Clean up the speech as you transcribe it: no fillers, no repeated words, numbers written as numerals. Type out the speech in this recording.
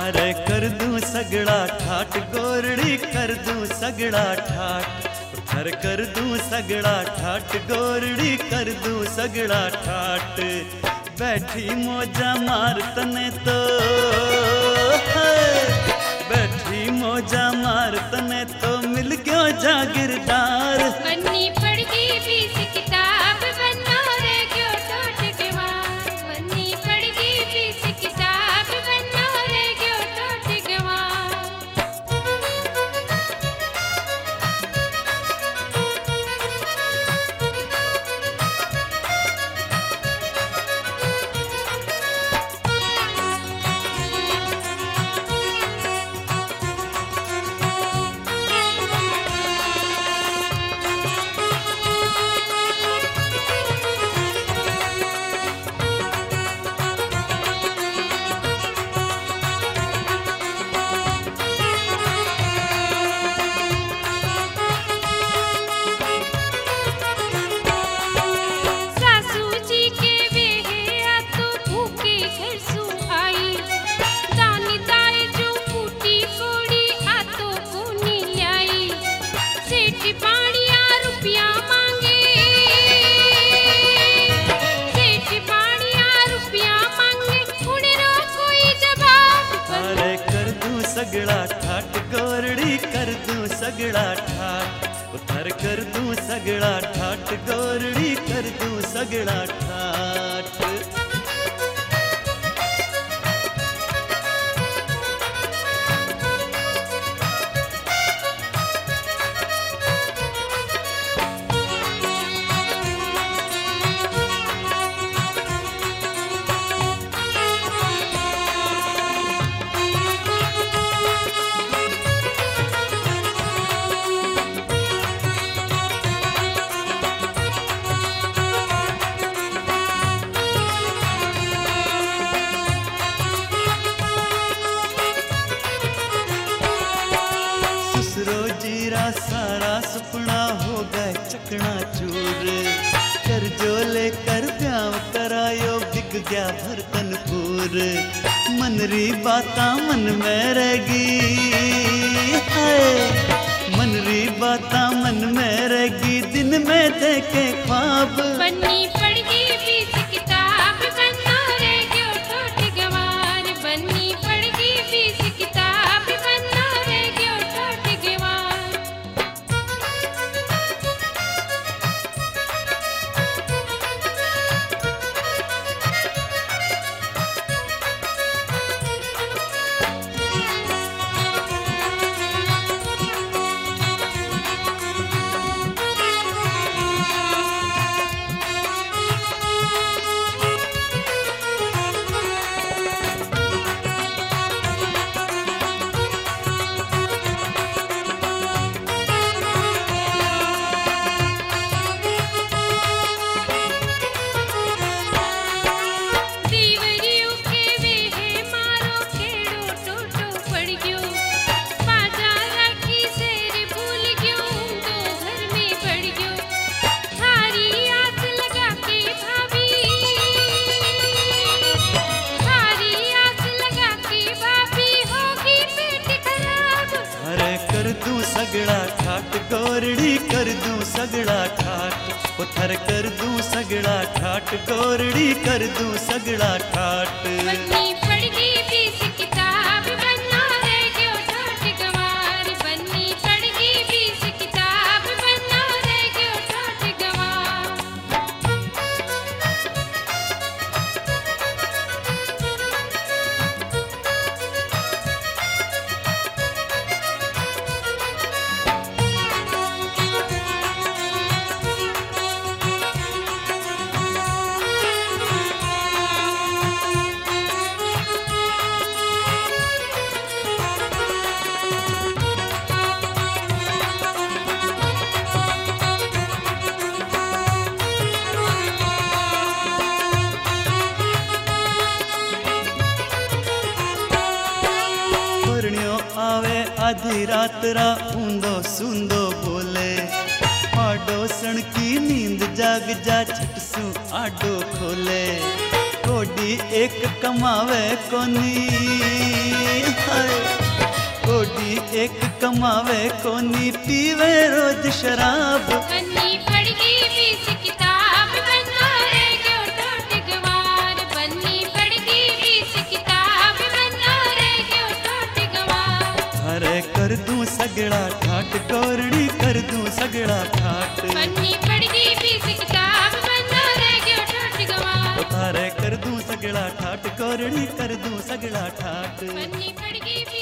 अरे कर दूं सगड़ा ठाट गोरड़ी कर दूं सगड़ा ठाट उधर कर दूं सगड़ा ठाट गोरड़ी कर दूं सगड़ा ठाट बैठी मौजा मार तने तो बैठी मौजा मार तने तो मिल गयो जागीरदार बन्नी पड़ गई बीस किताब बन्ना रे क्यों टोट गवार बन्नी पड़ गई बीस किताब बन्ना रे क्यों टोट सगड़ा ठाट गोरड़ी कर दूं सगड़ा ठाट उधर कर दूं सगड़ा ठाट गोरड़ी कर दूं सगड़ा ठाट जीरा सारा सुपना हो गए चकना चूर कर जो लेकर ब्याह करायो बिक गया भरतनपुर मनरी बाता मन में रहेगी मनरी बाता मन में रहेगी दिन में देखे ख्वाब बन्नी पड़ गई बीस किताब बन्ना रे क्यों टोट गवार बन्नी पड़ गई बीस किताब बन्ना रे क्यों टोट गवार सगड़ा ठाट गोरड़ी कर दूं सगड़ा ठाट उधर कर दूं सगड़ा ठाट गोरड़ी कर दूं सगड़ा ठाट बन्नी पड़ गई बीस किताब बन्ना रे क्यों टोट गवार बन्नी पड़ गई बीस किताब बन्ना रे क्यों टोट गवार आवे आधी रात रा ऊंदो सुंदो बोले आडो सण की नींद जाग जा छटसू आडो खोले कोडी एक कमावे कोनी एक कमावे कोनी पीवे रोज शराब। बन्नी पड़गी बीस किताब बन्ना रे गयो टोट गवार। बन्नी पड़गी बीस किताब बन्ना रे गयो टोट गवार। थारे कर दूं सगड़ा ठाट गोरड़ी कर दूं सगड़ा ठाट। बन्नी पड़गी बीस किताब बन्ना रे गयो टोट गवार। थारे कर दूं सगड़ा ठाट गोरड़ी कर दूं सगड़ा ठाट। बन्नी पड़गी